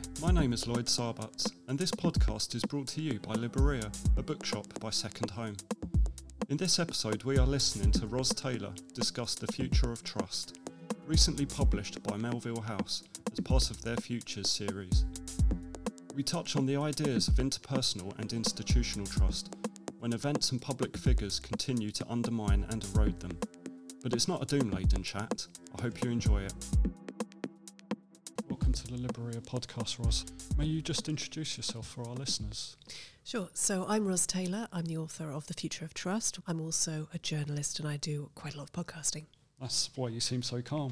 my name is Lloyd Sarbutts, and this podcast is brought to you by Libreria, a bookshop by Second Home. In this episode, we are listening to Ros Taylor discuss The Future of Trust, recently published by Melville House as part of their Futures series. We touch on the ideas of interpersonal and institutional trust when events and public figures continue to undermine and erode them. But it's not a doom-laden chat. I hope you enjoy it. Welcome to the Libreria podcast, Ros. May you just introduce yourself for our listeners? Sure. So I'm Ros Taylor. I'm the author of The Future of Trust. I'm also a journalist and I do quite a lot of podcasting. That's why you seem so calm.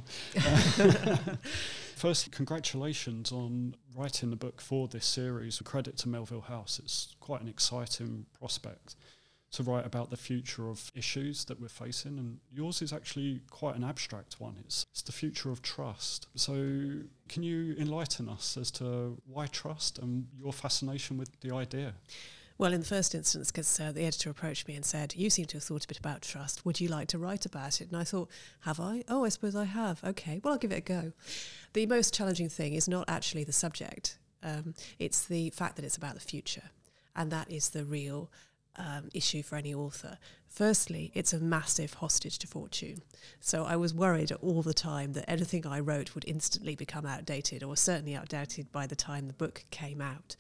First, congratulations on writing the book for this series. Credit to Melville House. It's quite an exciting prospect to write about the future of issues that we're facing, and yours is actually quite an abstract one. It's the future of trust. So can you enlighten us as to why trust and your fascination with the idea? Well, in the first instance, because the editor approached me and said, you seem to have thought a bit about trust. Would you like to write about it? And I thought, have I? Oh, I suppose I have. Okay, well, I'll give it a go. The most challenging thing is not actually the subject. It's the fact that it's about the future. And that is the real issue for any author. Firstly, it's a massive hostage to fortune. So I was worried all the time that anything I wrote would instantly become outdated, or certainly outdated by the time the book came out.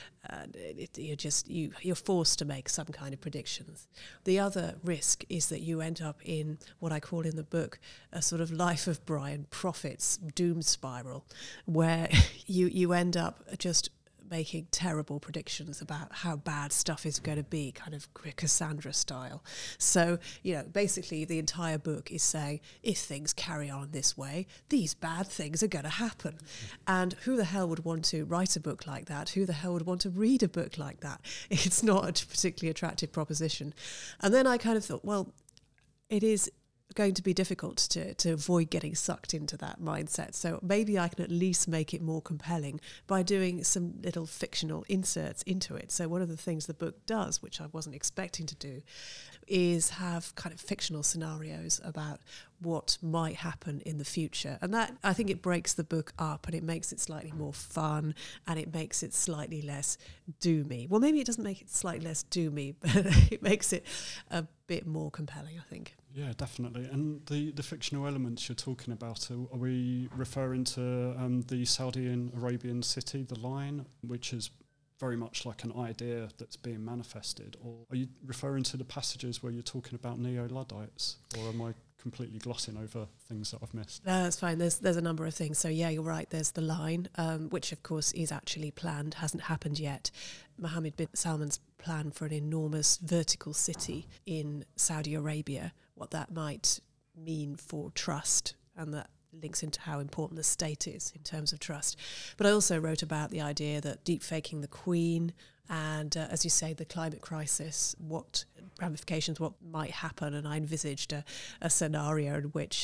You're forced to make some kind of predictions. The other risk is that you end up in what I call in the book a sort of Life of Brian Prophet's doom spiral, where you end up just making terrible predictions about how bad stuff is going to be, kind of Cassandra style. So, basically the entire book is saying, if things carry on this way, these bad things are going to happen. And who the hell would want to write a book like that? Who the hell would want to read a book like that? It's not a particularly attractive proposition. And then I kind of thought, well, it is going to be difficult to avoid getting sucked into that mindset. So maybe I can at least make it more compelling by doing some little fictional inserts into it. So one of the things the book does, which I wasn't expecting to do, is have kind of fictional scenarios about what might happen in the future. And that, I think it breaks the book up and it makes it slightly more fun and it makes it slightly less doomy. Well, maybe it doesn't make it slightly less doomy, but it makes it a bit more compelling, I think. Yeah, definitely. And the fictional elements you're talking about, are we referring to the Saudi and Arabian city, The Line, which is very much like an idea that's being manifested? Or are you referring to the passages where you're talking about Neo-Luddites? Or am I completely glossing over things that I've missed? No, that's fine. There's a number of things. So yeah, you're right. There's The Line, which of course is actually planned, hasn't happened yet. Mohammed bin Salman's plan for an enormous vertical city in Saudi Arabia, what that might mean for trust, and that links into how important the state is in terms of trust. But I also wrote about the idea that deep-faking the Queen and, as you say, the climate crisis, what ramifications, what might happen. And I envisaged a scenario in which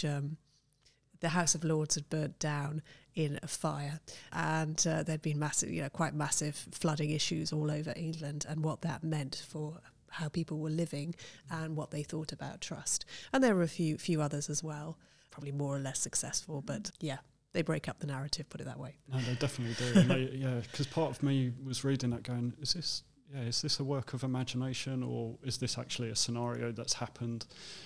the House of Lords had burnt down in a fire and there'd been massive, quite massive flooding issues all over England, and what that meant for how people were living and what they thought about trust. And there were a few others as well, probably more or less successful, but yeah, they break up the narrative, put it that way. No, they definitely do. And because part of me was reading that going, is this a work of imagination, or is this actually a scenario that's happened?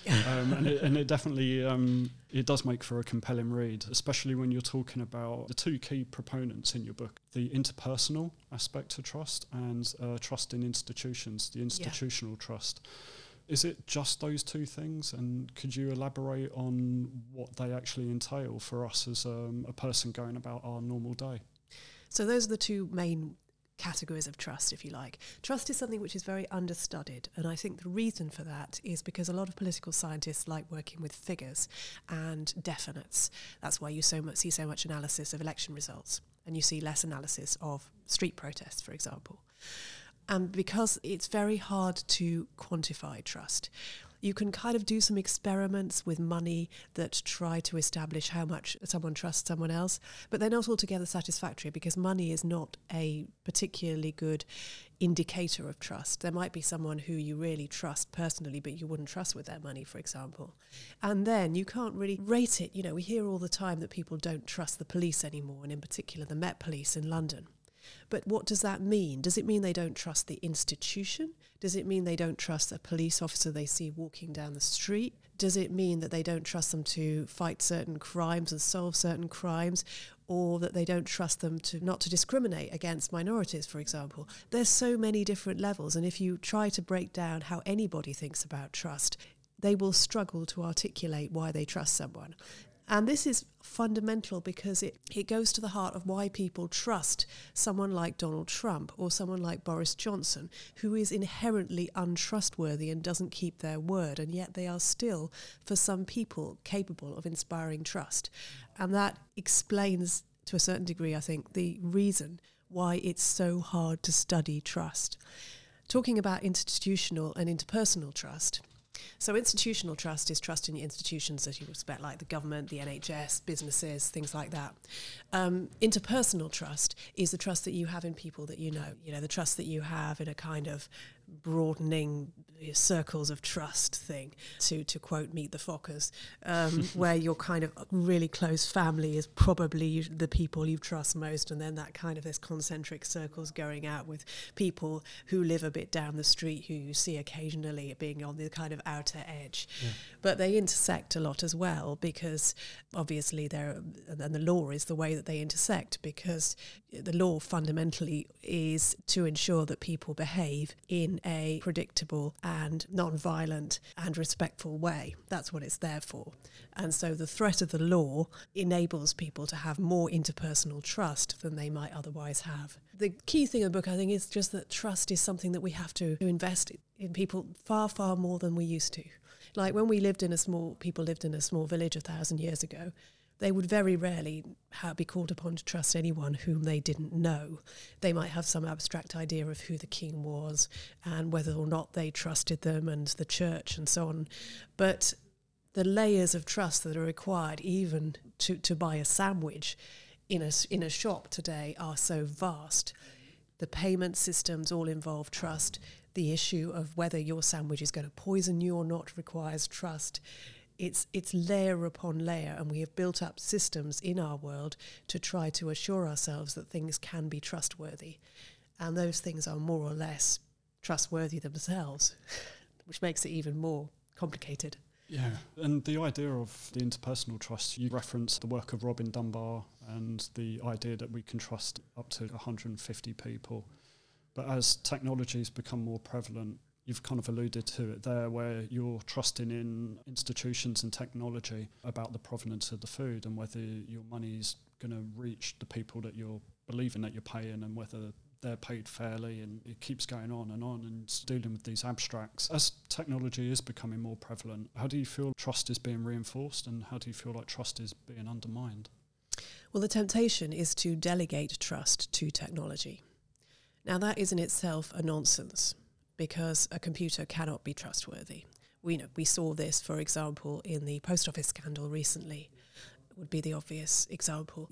And it definitely, it does make for a compelling read, especially when you're talking about the two key proponents in your book, the interpersonal aspect of trust and trust in institutions, the institutional trust. Is it just those two things? And could you elaborate on what they actually entail for us as a person going about our normal day? So those are the two main categories of trust, if you like. Trust is something which is very understudied, and I think the reason for that is because a lot of political scientists like working with figures and definites. That's why you see so much analysis of election results, and you see less analysis of street protests, for example. And because it's very hard to quantify trust. You can kind of do some experiments with money that try to establish how much someone trusts someone else, but they're not altogether satisfactory because money is not a particularly good indicator of trust. There might be someone who you really trust personally, but you wouldn't trust with their money, for example. And then you can't really rate it. You know, we hear all the time that people don't trust the police anymore, and in particular the Met Police in London. But what does that mean? Does it mean they don't trust the institution? Does it mean they don't trust a police officer they see walking down the street? Does it mean that they don't trust them to fight certain crimes and solve certain crimes? Or that they don't trust them to not to discriminate against minorities, for example? There's so many different levels, and if you try to break down how anybody thinks about trust, they will struggle to articulate why they trust someone. And this is fundamental because it goes to the heart of why people trust someone like Donald Trump or someone like Boris Johnson, who is inherently untrustworthy and doesn't keep their word, and yet they are still, for some people, capable of inspiring trust. And that explains, to a certain degree, I think, the reason why it's so hard to study trust. Talking about institutional and interpersonal trust, so institutional trust is trust in institutions as you would expect, like the government, the NHS, businesses, things like that. Interpersonal trust is the trust that you have in people that you know, the trust that you have in a kind of broadening circles of trust thing, to quote Meet the Fockers, where your kind of really close family is probably the people you trust most, and then that kind of this concentric circles going out with people who live a bit down the street who you see occasionally being on the kind of outer edge. Yeah. But they intersect a lot as well, because obviously and the law is the way that they intersect, because the law fundamentally is to ensure that people behave in a predictable and non-violent and respectful way. That's what it's there for. And so the threat of the law enables people to have more interpersonal trust than they might otherwise have. The key thing in the book, I think, is just that trust is something that we have to invest in people far, far more than we used to. Like when people lived in a small village 1,000 years ago, they would very rarely be called upon to trust anyone whom they didn't know. They might have some abstract idea of who the king was and whether or not they trusted them and the church and so on. But the layers of trust that are required even to buy a sandwich in a shop today are so vast. The payment systems all involve trust. The issue of whether your sandwich is going to poison you or not requires trust. It's layer upon layer, and we have built up systems in our world to try to assure ourselves that things can be trustworthy. And those things are more or less trustworthy themselves, which makes it even more complicated. Yeah, and the idea of the interpersonal trust, you referenced the work of Robin Dunbar and the idea that we can trust up to 150 people. But as technologies become more prevalent, you've kind of alluded to it there, where you're trusting in institutions and technology about the provenance of the food and whether your money's going to reach the people that you're believing that you're paying and whether they're paid fairly, and it keeps going on and dealing with these abstracts. As technology is becoming more prevalent, how do you feel trust is being reinforced, and how do you feel like trust is being undermined? Well, the temptation is to delegate trust to technology. Now, that is in itself a nonsense, because a computer cannot be trustworthy. We saw this, for example, in the post office scandal recently. It would be the obvious example.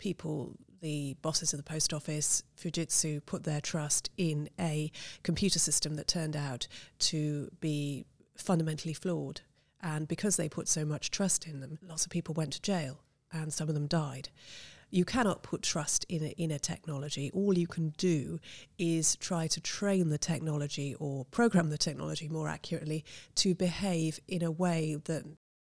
The bosses of the post office, Fujitsu, put their trust in a computer system that turned out to be fundamentally flawed. And because they put so much trust in them, lots of people went to jail and some of them died. You cannot put trust in a technology. All you can do is try to train the technology or program the technology more accurately to behave in a way that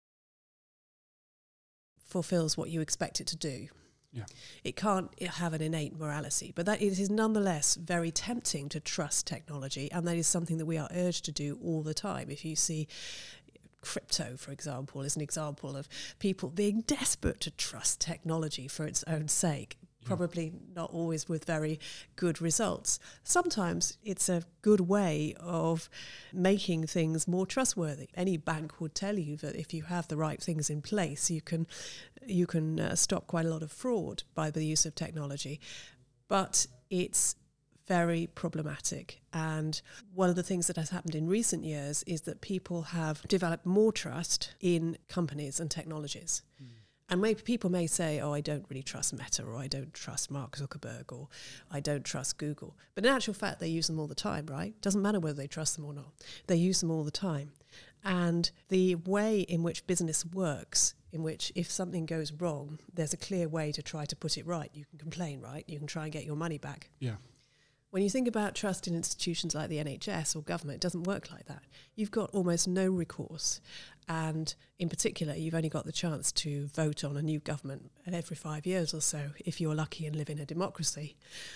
fulfills what you expect it to do. Yeah. It can't have an innate morality, but that it is nonetheless very tempting to trust technology, and that is something that we are urged to do all the time. If you see crypto, for example, is an example of people being desperate to trust technology for its own sake, probably not always with very good results. Sometimes it's a good way of making things more trustworthy. Any bank would tell you that if you have the right things in place, you can stop quite a lot of fraud by the use of technology. But it's very problematic. And one of the things that has happened in recent years is that people have developed more trust in companies and technologies. And maybe people may say, oh, I don't really trust Meta, or I don't trust Mark Zuckerberg, or I don't trust Google. But in actual fact, they use them all the time, right? Doesn't matter whether they trust them or not. They use them all the time. And the way in which business works, in which if something goes wrong, there's a clear way to try to put it right. You can complain, right? You can try and get your money back. Yeah. When you think about trust in institutions like the NHS or government, it doesn't work like that. You've got almost no recourse. And in particular, you've only got the chance to vote on a new government every 5 years or so, if you're lucky and live in a democracy.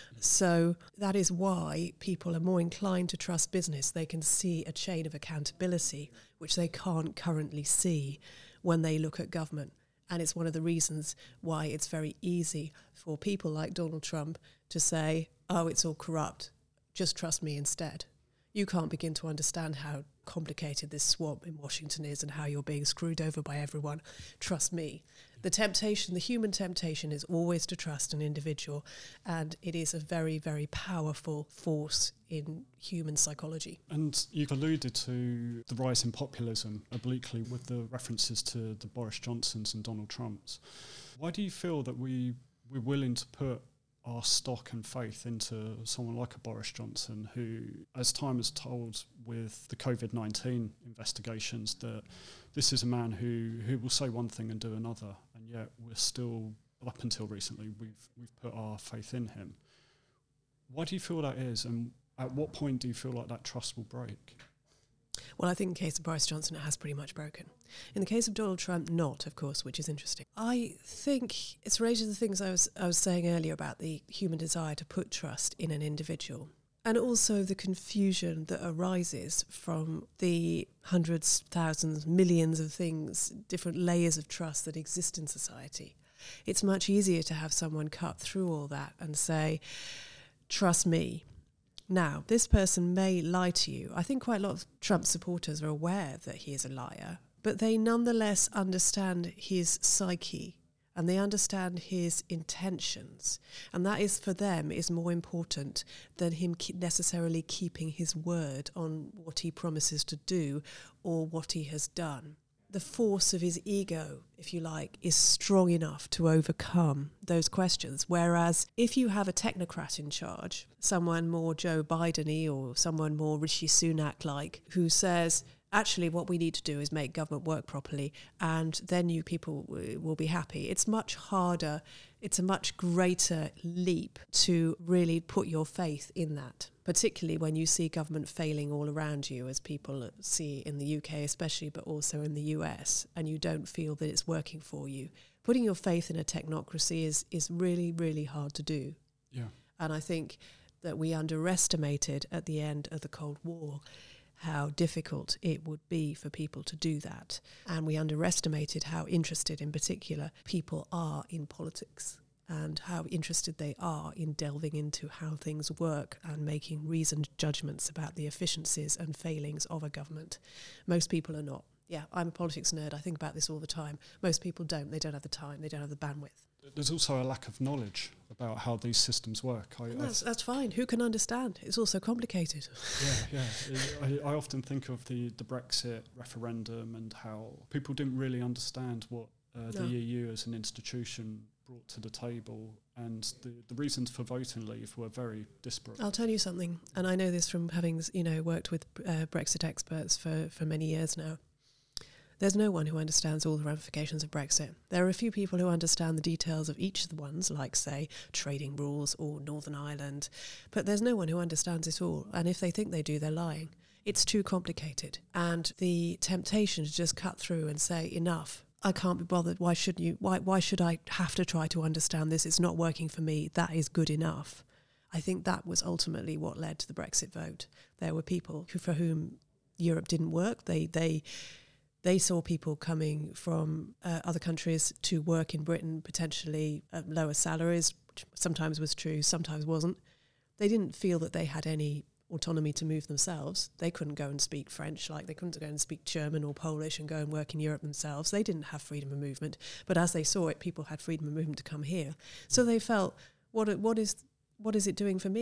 So that is why people are more inclined to trust business. They can see a chain of accountability, which they can't currently see when they look at government. And it's one of the reasons why it's very easy for people like Donald Trump to say, oh, it's all corrupt, just trust me instead. You can't begin to understand how complicated this swamp in Washington is and how you're being screwed over by everyone. Trust me. The temptation, the human temptation, is always to trust an individual, and it is a very, very powerful force in human psychology. And you've alluded to the rise in populism obliquely with the references to the Boris Johnsons and Donald Trumps. Why do you feel that we're willing to put our stock and faith into someone like a Boris Johnson, who, as time has told with the COVID-19 investigations, that this is a man who will say one thing and do another, and yet we're still, up until recently, we've put our faith in him. Why do you feel that is, and at what point do you feel like that trust will break? Well, I think in the case of Boris Johnson, it has pretty much broken. In the case of Donald Trump, not, of course, which is interesting. I think it's related to the things I was saying earlier about the human desire to put trust in an individual, and also the confusion that arises from the hundreds, thousands, millions of things, different layers of trust that exist in society. It's much easier to have someone cut through all that and say, trust me. Now, this person may lie to you. I think quite a lot of Trump supporters are aware that he is a liar, but they nonetheless understand his psyche and they understand his intentions. And that is, for them, is more important than him necessarily keeping his word on what he promises to do or what he has done. The force of his ego, if you like, is strong enough to overcome those questions. Whereas if you have a technocrat in charge, someone more Joe Biden-y or someone more Rishi Sunak-like, who says, actually what we need to do is make government work properly and then you people will be happy. It's much harder, it's a much greater leap to really put your faith in that, particularly when you see government failing all around you, as people see in the UK especially, but also in the US, and you don't feel that it's working for you. Putting your faith in a technocracy is really, really hard to do. Yeah. And I think that we underestimated at the end of the Cold War how difficult it would be for people to do that. And we underestimated how interested, in particular, people are in politics and how interested they are in delving into how things work and making reasoned judgments about the efficiencies and failings of a government. Most people are not. Yeah, I'm a politics nerd. I think about this all the time. Most people don't. They don't have the time. They don't have the bandwidth. There's also a lack of knowledge about how these systems work. That's fine. Who can understand? It's also complicated. Yeah. I often think of the Brexit referendum and how people didn't really understand what the EU as an institution brought to the table, and the reasons for voting leave were very disparate. I'll tell you something, and I know this from having worked with Brexit experts for many years now. There's no one who understands all the ramifications of Brexit. There are a few people who understand the details of each of the ones, like, say, trading rules or Northern Ireland, but there's no one who understands it all, and if they think they do, they're lying. It's too complicated, and the temptation to just cut through and say, enough, I can't be bothered, why shouldn't you? Why should I have to try to understand this? It's not working for me, that is good enough. I think that was ultimately what led to the Brexit vote. There were people for whom Europe didn't work. They saw people coming from other countries to work in Britain, potentially at lower salaries, which sometimes was true, sometimes wasn't. They didn't feel that they had any autonomy to move themselves. They couldn't go and speak French, like they couldn't go and speak German or Polish and go and work in Europe themselves. They didn't have freedom of movement. But as they saw it, people had freedom of movement to come here. So they felt, what is it doing for me?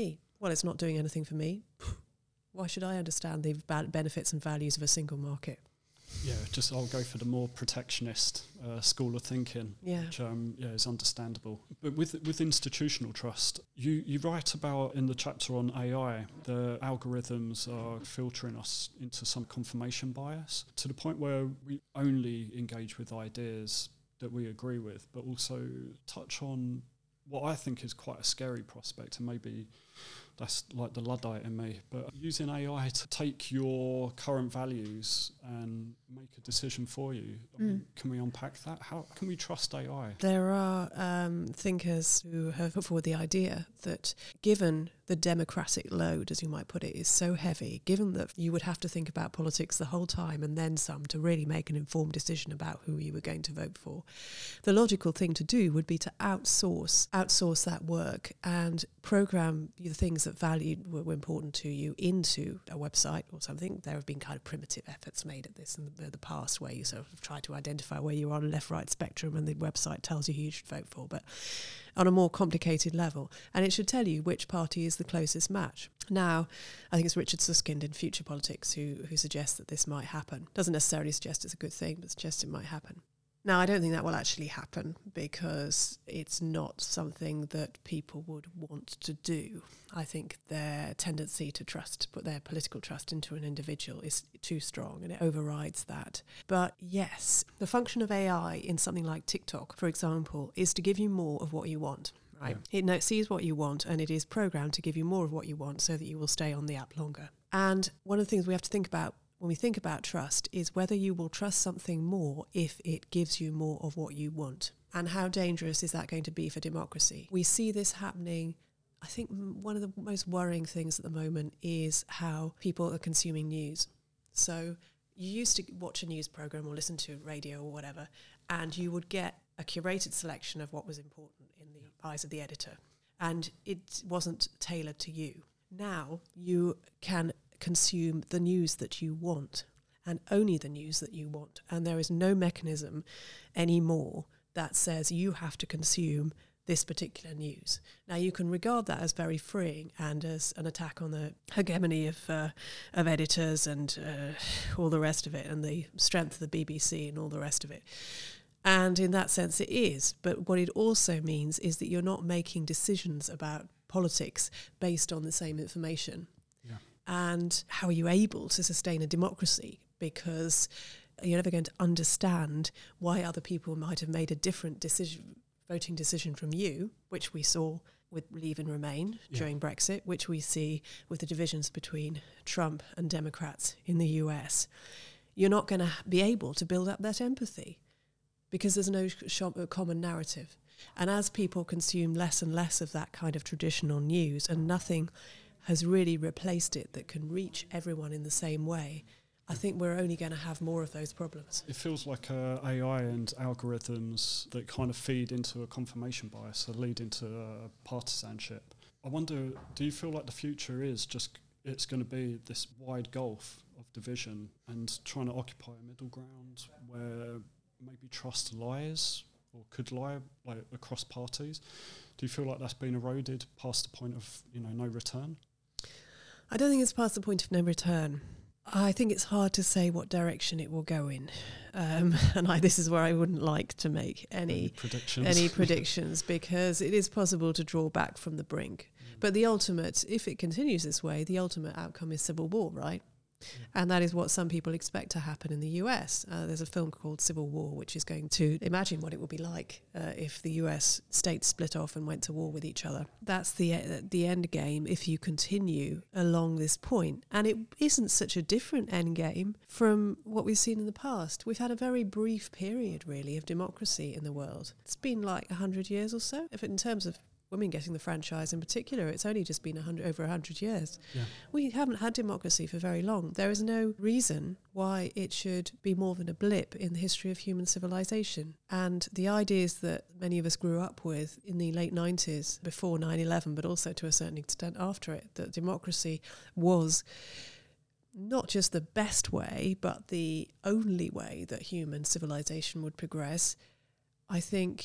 well, it's not doing anything for me. Why should I understand the benefits and values of a single market? Yeah, just I'll go for the more protectionist school of thinking, which is understandable. But with institutional trust, you write about in the chapter on AI, the algorithms are filtering us into some confirmation bias to the point where we only engage with ideas that we agree with, but also touch on what I think is quite a scary prospect, and maybe that's like the Luddite in me, but using AI to take your current values and make a decision for you. I mean, can we unpack that? How can we trust AI? There are thinkers who have put forward the idea that given the democratic load, as you might put it, is so heavy, given that you would have to think about politics the whole time and then some to really make an informed decision about who you were going to vote for, the logical thing to do would be to outsource that work and program the things that were important to you into a website or something. There have been kind of primitive efforts made at this in the past where you sort of try to identify where you are on a left-right spectrum and the website tells you who you should vote for, but on a more complicated level. And it should tell you which party is the closest match. Now, I think it's Richard Susskind in Future Politics who suggests that this might happen. Doesn't necessarily suggest it's a good thing, but suggests it might happen. Now, I don't think that will actually happen because it's not something that people would want to do. I think their tendency to put their political trust into an individual is too strong and it overrides that. But yes, the function of AI in something like TikTok, for example, is to give you more of what you want. Right? Yeah. It sees what you want and it is programmed to give you more of what you want so that you will stay on the app longer. And one of the things we have to think about when we think about trust is whether you will trust something more if it gives you more of what you want. And how dangerous is that going to be for democracy? We see this happening. I think one of the most worrying things at the moment is how people are consuming news. So you used to watch a news program or listen to radio or whatever, and you would get a curated selection of what was important in the eyes of the editor. And it wasn't tailored to you. Now you can consume the news that you want and only the news that you want. And there is no mechanism anymore that says you have to consume this particular news. Now you can regard that as very freeing and as an attack on the hegemony of editors and all the rest of it and the strength of the BBC and all the rest of it. And in that sense it is. But what it also means is that you're not making decisions about politics based on the same information. Yeah. And how are you able to sustain a democracy? Because you're never going to understand why other people might have made a different voting decision from you, which we saw with Leave and Remain during Brexit, which we see with the divisions between Trump and Democrats in the US. You're not going to be able to build up that empathy because there's no common narrative. And as people consume less and less of that kind of traditional news and nothing has really replaced it that can reach everyone in the same way, I think we're only going to have more of those problems. It feels like AI and algorithms that kind of feed into a confirmation bias, that lead into partisanship. I wonder, do you feel like the future is just, it's going to be this wide gulf of division and trying to occupy a middle ground where maybe trust lies or could lie like across parties? Do you feel like that's been eroded past the point of no return? I don't think it's past the point of no return. I think it's hard to say what direction it will go in. And this is where I wouldn't like to make any predictions because it is possible to draw back from the brink. But the ultimate, if it continues this way, the ultimate outcome is civil war, right? And that is what some people expect to happen in the US. There's a film called Civil War, which is going to imagine what it would be like if the US states split off and went to war with each other. That's the end game if you continue along this point. And it isn't such a different end game from what we've seen in the past. We've had a very brief period, really, of democracy in the world. It's been like 100 years or so. If in terms of women getting the franchise in particular, it's only just been over 100 years. Yeah. We haven't had democracy for very long. There is no reason why it should be more than a blip in the history of human civilization. And the ideas that many of us grew up with in the late 90s, before 9/11, but also to a certain extent after it, that democracy was not just the best way, but the only way that human civilization would progress, I think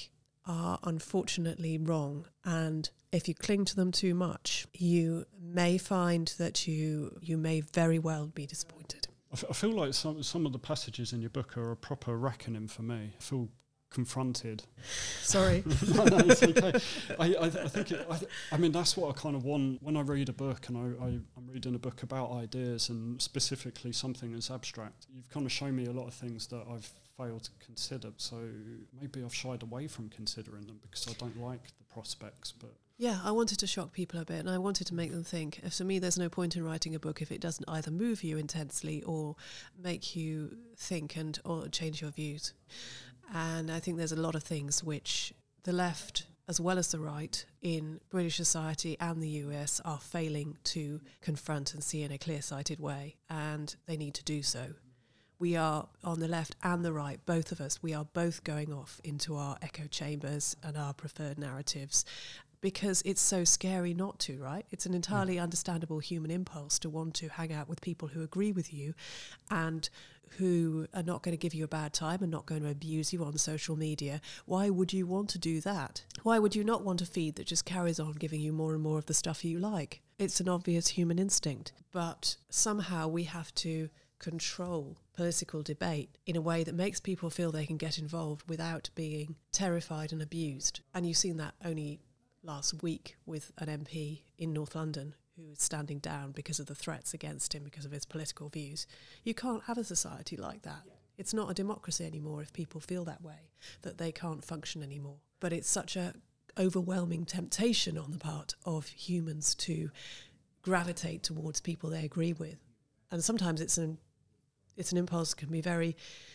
are unfortunately wrong. And if you cling to them too much, you may find that you may very well be disappointed. I feel like some of the passages in your book are a proper reckoning for me. I feel confronted. Sorry. No, it's okay. I think I mean, that's what I kind of want when I read a book, and I'm reading a book about ideas and specifically something as abstract. You've kind of shown me a lot of things that I've failed to consider, so maybe I've shied away from considering them because I don't like the prospects. But yeah, I wanted to shock people a bit, and I wanted to make them think. For me, there's no point in writing a book if it doesn't either move you intensely or make you think or change your views. And I think there's a lot of things which the left, as well as the right, in British society and the US are failing to confront and see in a clear-sighted way, and they need to do so. We are, on the left and the right, both of us, we are both going off into our echo chambers and our preferred narratives because it's so scary not to, right? It's an entirely understandable human impulse to want to hang out with people who agree with you and who are not going to give you a bad time and not going to abuse you on social media. Why would you want to do that? Why would you not want a feed that just carries on giving you more and more of the stuff you like? It's an obvious human instinct, but somehow we have to control political debate in a way that makes people feel they can get involved without being terrified and abused. And you've seen that only last week with an MP in North London who is standing down because of the threats against him because of his political views. You can't have a society like that. It's not a democracy anymore if people feel that way, that they can't function anymore. But it's such a overwhelming temptation on the part of humans to gravitate towards people they agree with. And sometimes it's an impulse that can be very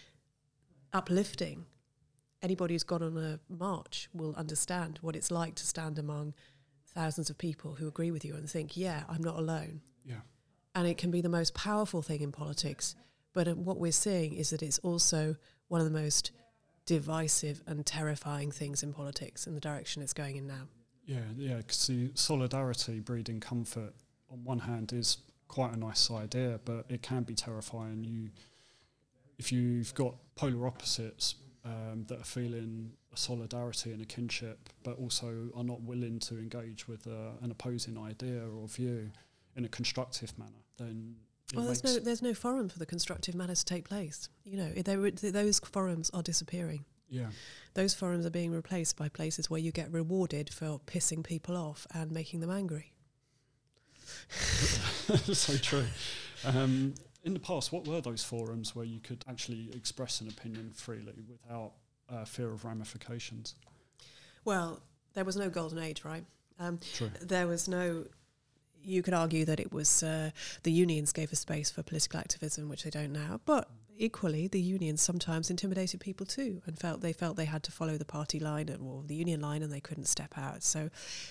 uplifting. Anybody who's gone on a march will understand what it's like to stand among thousands of people who agree with you and think, yeah, I'm not alone. yeah, And it can be the most powerful thing in politics. But what we're seeing is that it's also one of the most divisive and terrifying things in politics in the direction it's going in now. Yeah, because the solidarity breeding comfort on one hand is quite a nice idea, but it can be terrifying. If you've got polar opposites that are feeling a solidarity and a kinship, but also are not willing to engage with an opposing idea or view in a constructive manner, then there's no forum for the constructive manner to take place. You know, those forums are disappearing. Yeah, those forums are being replaced by places where you get rewarded for pissing people off and making them angry. so true. In the past, what were those forums where you could actually express an opinion freely without fear of ramifications? Well, there was no golden age, right? True. There was no... You could argue that it was the unions gave a space for political activism, which they don't now. But equally, the unions sometimes intimidated people too, and felt they had to follow the party line or the union line, and they couldn't step out. So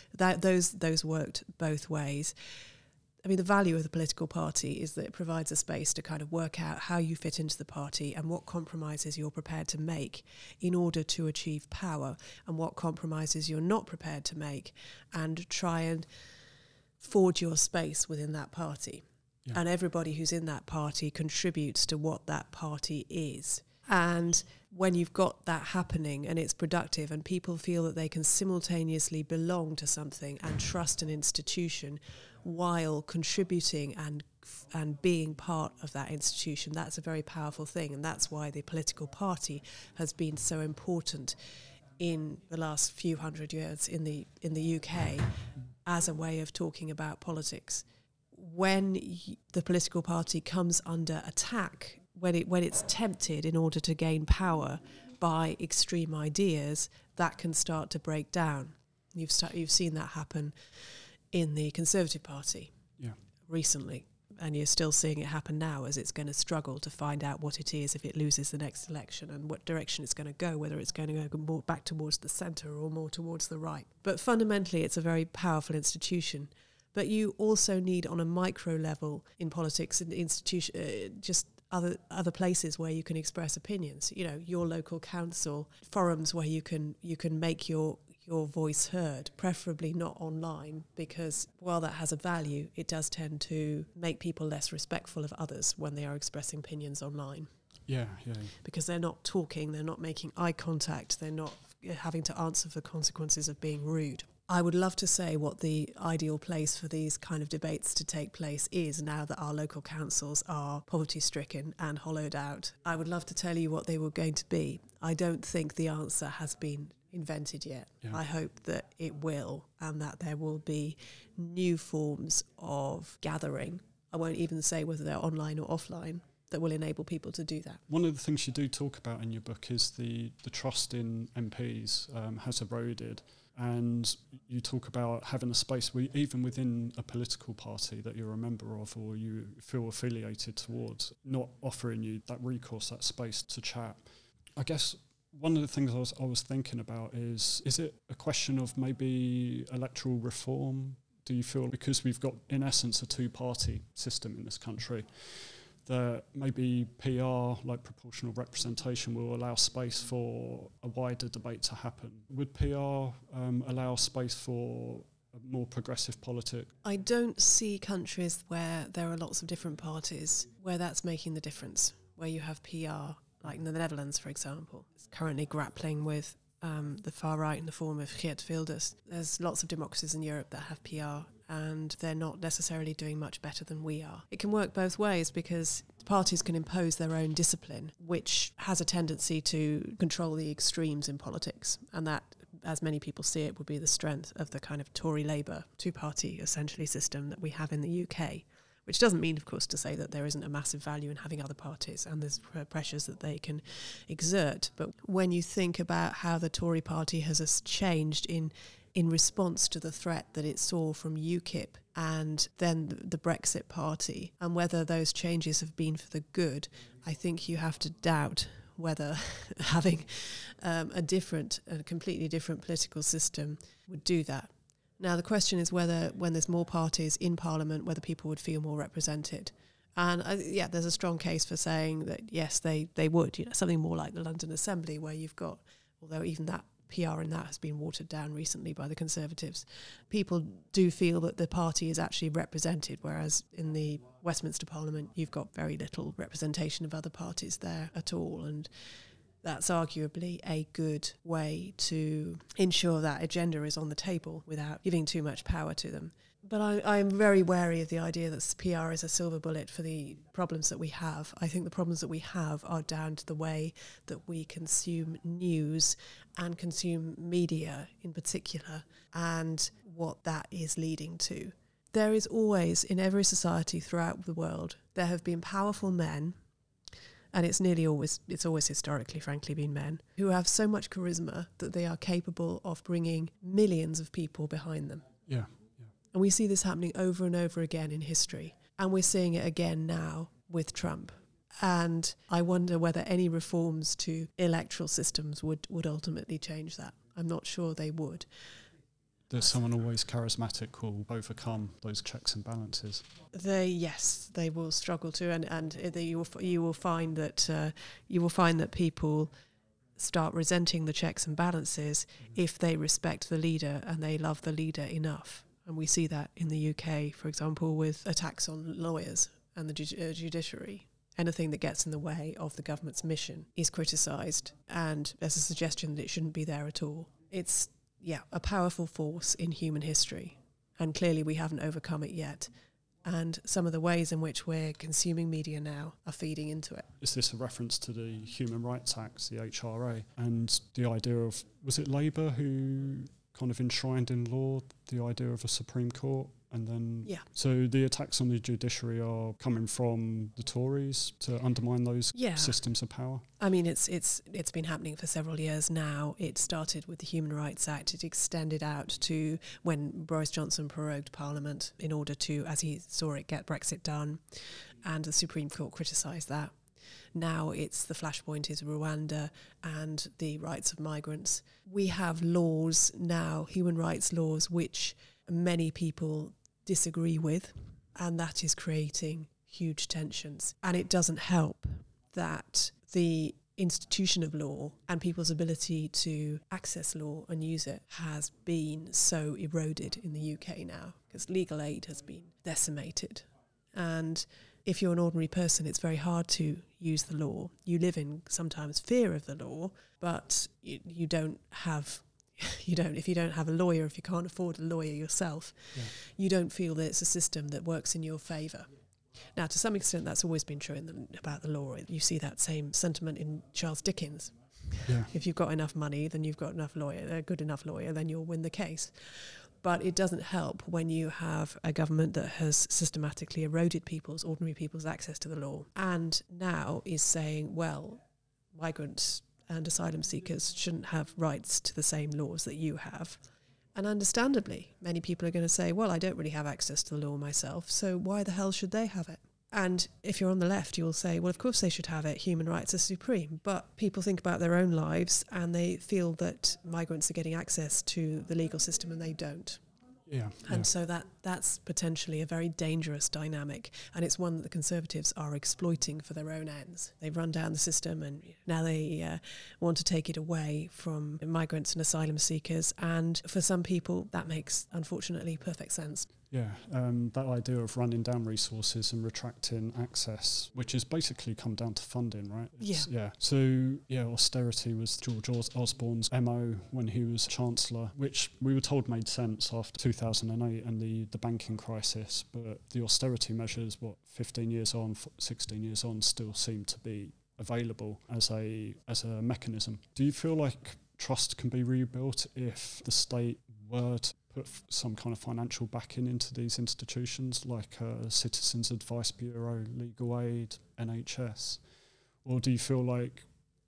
those worked both ways. I mean, the value of the political party is that it provides a space to kind of work out how you fit into the party and what compromises you're prepared to make in order to achieve power, and what compromises you're not prepared to make, and try and forge your space within that party. Yeah. And everybody who's in that party contributes to what that party is. And when you've got that happening and it's productive and people feel that they can simultaneously belong to something and trust an institution while contributing and being part of that institution, that's a very powerful thing. And that's why the political party has been so important in the last few hundred years in the UK as a way of talking about politics. When the political party comes under attack, when it's tempted in order to gain power by extreme ideas, that can start to break down. You've seen that happen in the Conservative Party recently, and you're still seeing it happen now as it's going to struggle to find out what it is if it loses the next election and what direction it's going to go, whether it's going to go more back towards the centre or more towards the right. But fundamentally, it's a very powerful institution. But you also need, on a micro level in politics and institution, just other places where you can express opinions. You know, your local council, forums where you can make your voice heard, preferably not online, because while that has a value, it does tend to make people less respectful of others when they are expressing opinions online. Yeah. Because they're not talking, they're not making eye contact, they're not having to answer for the consequences of being rude. I would love to say what the ideal place for these kind of debates to take place is now that our local councils are poverty-stricken and hollowed out. I would love to tell you what they were going to be. I don't think the answer has been invented yet. Yeah. I hope that it will, and that there will be new forms of gathering. I won't even say whether they're online or offline, that will enable people to do that. One of the things you do talk about in your book is the trust in MPs has eroded. And you talk about having a space where even within a political party that you're a member of or you feel affiliated towards, not offering you that recourse, that space to chat. I guess one of the things I was thinking about is it a question of maybe electoral reform? Do you feel, because we've got in essence a two-party system in this country, that maybe PR, like proportional representation, will allow space for a wider debate to happen? Would PR allow space for a more progressive politic? I don't see countries where there are lots of different parties where that's making the difference, where you have PR, like in the Netherlands, for example. It's currently grappling with the far right in the form of Geert Wilders. There's lots of democracies in Europe that have PR, and they're not necessarily doing much better than we are. It can work both ways because parties can impose their own discipline, which has a tendency to control the extremes in politics. And that, as many people see it, would be the strength of the kind of Tory-Labour two-party essentially system that we have in the UK. Which doesn't mean, of course, to say that there isn't a massive value in having other parties and there's pressures that they can exert. But when you think about how the Tory party has changed in response to the threat that it saw from UKIP and then the Brexit party, and whether those changes have been for the good, I think you have to doubt whether having a completely different political system would do that. Now, the question is whether, when there's more parties in Parliament, whether people would feel more represented. And there's a strong case for saying that, yes, they would. Something more like the London Assembly, where you've got, although even that PR in that has been watered down recently by the Conservatives, people do feel that the party is actually represented, whereas in the Westminster Parliament, you've got very little representation of other parties there at all. And that's arguably a good way to ensure that agenda is on the table without giving too much power to them. But I'm very wary of the idea that PR is a silver bullet for the problems that we have. I think the problems that we have are down to the way that we consume news and consume media in particular, and what that is leading to. There is always, in every society throughout the world, there have been powerful men, and it's always historically, frankly, been men, who have so much charisma that they are capable of bringing millions of people behind them. Yeah. And we see this happening over and over again in history. And we're seeing it again now with Trump. And I wonder whether any reforms to electoral systems would ultimately change that. I'm not sure they would. There's someone always charismatic who will overcome those checks and balances. They will struggle to, and you will find that people start resenting the checks and balances if they respect the leader and they love the leader enough. And we see that in the UK, for example, with attacks on lawyers and the judiciary. Anything that gets in the way of the government's mission is criticised, and there's a suggestion that it shouldn't be there at all. It's a powerful force in human history, and clearly we haven't overcome it yet. And some of the ways in which we're consuming media now are feeding into it. Is this a reference to the Human Rights Act, the HRA, and the idea of, was it Labour who kind of enshrined in law the idea of a Supreme Court? And then, so the attacks on the judiciary are coming from the Tories to undermine those systems of power? I mean, it's been happening for several years now. It started with the Human Rights Act. It extended out to when Boris Johnson prorogued Parliament in order to, as he saw it, get Brexit done. And the Supreme Court criticised that. Now it's the flashpoint is Rwanda and the rights of migrants. We have laws now, human rights laws, which many people disagree with, and that is creating huge tensions. And it doesn't help that the institution of law and people's ability to access law and use it has been so eroded in the UK now, because legal aid has been decimated. And if you're an ordinary person, it's very hard to use the law. You live in sometimes fear of the law, but you don't have... if you don't have a lawyer, if you can't afford a lawyer yourself, you don't feel that it's a system that works in your favour. Now, to some extent, that's always been true about the law. You see that same sentiment in Charles Dickens. Yeah. If you've got enough money, then you've got a good enough lawyer, then you'll win the case. But it doesn't help when you have a government that has systematically eroded ordinary people's access to the law, and now is saying, well, migrants and asylum seekers shouldn't have rights to the same laws that you have. And understandably, many people are going to say, well, I don't really have access to the law myself, so why the hell should they have it? And if you're on the left, you'll say, well, of course they should have it. Human rights are supreme. But people think about their own lives and they feel that migrants are getting access to the legal system and they don't. Yeah. And so that's potentially a very dangerous dynamic, and it's one that the Conservatives are exploiting for their own ends. They've run down the system, and now they want to take it away from migrants and asylum seekers, and for some people that makes, unfortunately, perfect sense. Yeah, that idea of running down resources and retracting access, which has basically come down to funding, right? So, austerity was George Osborne's MO when he was Chancellor, which we were told made sense after 2008 and the banking crisis, but the austerity measures, 15 years on, 16 years on, still seem to be available as a mechanism. Do you feel like trust can be rebuilt if the state were to put some kind of financial backing into these institutions like Citizens Advice Bureau, Legal Aid, NHS? Or do you feel like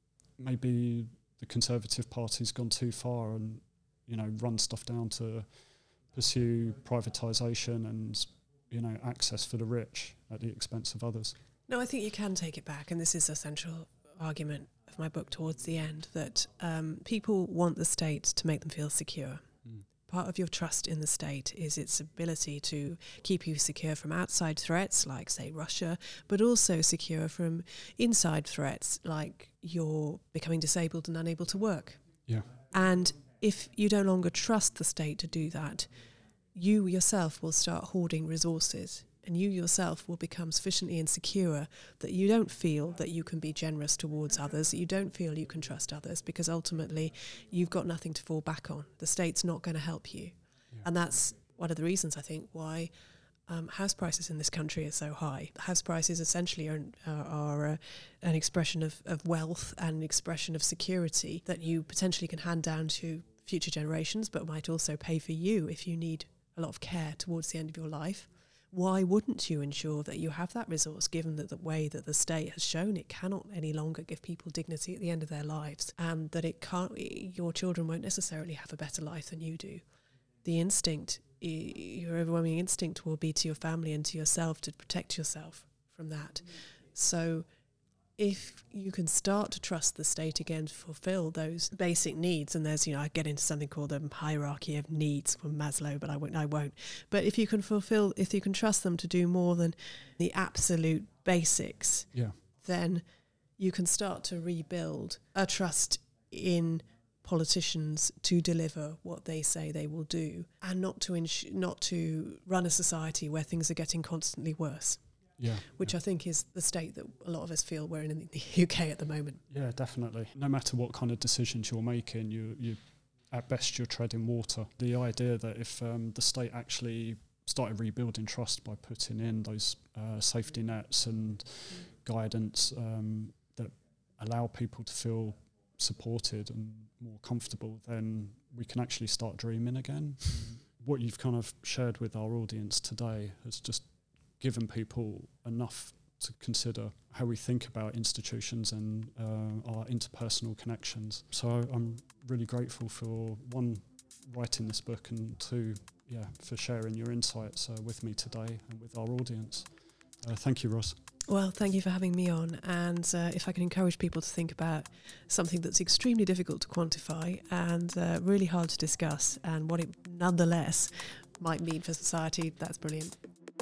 maybe the Conservative Party's gone too far and, run stuff down to pursue privatisation and, access for the rich at the expense of others? No, I think you can take it back, and this is a central argument of my book towards the end, that people want the state to make them feel secure. Part of your trust in the state is its ability to keep you secure from outside threats, like, say, Russia, but also secure from inside threats, like you're becoming disabled and unable to work. Yeah. And if you no longer trust the state to do that, you yourself will start hoarding resources, and you yourself will become sufficiently insecure that you don't feel that you can be generous towards others, that you don't feel you can trust others, because ultimately you've got nothing to fall back on. The state's not going to help you. Yeah. And that's one of the reasons, I think, why house prices in this country are so high. House prices essentially are an expression of wealth and an expression of security that you potentially can hand down to future generations, but might also pay for you if you need a lot of care towards the end of your life. Why wouldn't you ensure that you have that resource, given that the way that the state has shown it cannot any longer give people dignity at the end of their lives, and that your children won't necessarily have a better life than you do? The instinct, your overwhelming instinct will be to your family and to yourself to protect yourself from that. So if you can start to trust the state again to fulfill those basic needs, and there's, I get into something called the hierarchy of needs from Maslow, but I won't. But if you can trust them to do more than the absolute basics, then you can start to rebuild a trust in politicians to deliver what they say they will do, and not to run a society where things are getting constantly worse. Which I think is the state that a lot of us feel we're in the UK at the moment. Yeah, definitely. No matter what kind of decisions you're making, you at best you're treading water. The idea that if the state actually started rebuilding trust by putting in those safety nets and guidance that allow people to feel supported and more comfortable, then we can actually start dreaming again. What you've kind of shared with our audience today has just given people enough to consider how we think about institutions and our interpersonal connections. So I'm really grateful for, one, writing this book, and two, for sharing your insights with me today and with our audience. Thank you, Ros. Well, thank you for having me on. And if I can encourage people to think about something that's extremely difficult to quantify and really hard to discuss, and what it nonetheless might mean for society, that's brilliant.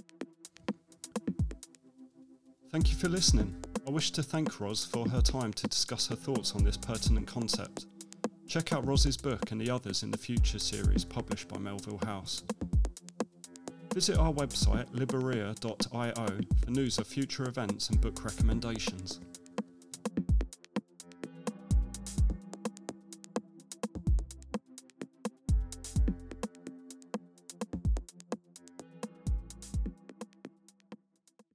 Thank you for listening. I wish to thank Ros for her time to discuss her thoughts on this pertinent concept. Check out Ros's book and the others in the Future series published by Melville House. Visit our website, libreria.io, for news of future events and book recommendations.